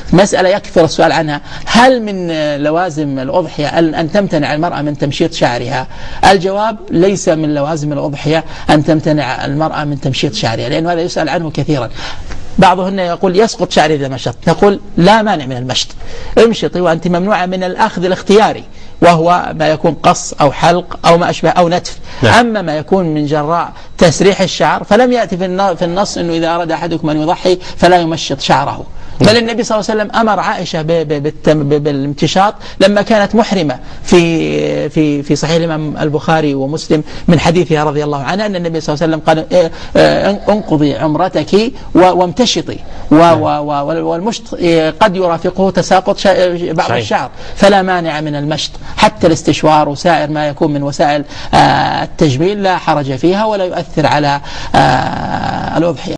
مسألة يكثر السؤال عنها، هل من لوازم الأضحية أن تمتنع المرأة من تمشيط شعرها؟ الجواب ليس من لوازم الأضحية أن تمتنع المرأة من تمشيط شعرها، لأنه هذا يسأل عنه كثيرا. بعضهن يقول يسقط شعري إذا مشط، نقول لا مانع من المشط، امشطي وأنت ممنوعة من الأخذ الاختياري، وهو ما يكون قص أو حلق أو ما أشبه أو نتف. أما ما يكون من جراء تسريح الشعر فلم يأتي في النص أنه إذا أراد أحدكم أن يضحي فلا يمشط شعره، بل النبي صلى الله عليه وسلم أمر عائشة بالامتشاط لما كانت محرمة في صحيح الإمام البخاري ومسلم من حديثها رضي الله عنها أن النبي صلى الله عليه وسلم قال انقضي عمرتك وامتشطي، والمشط قد يرافقه تساقط بعض الشعر، فلا مانع من المشط، حتى الاستشوار وسائر ما يكون من وسائل التجميل لا حرج فيها ولا يؤثر على الأضحية.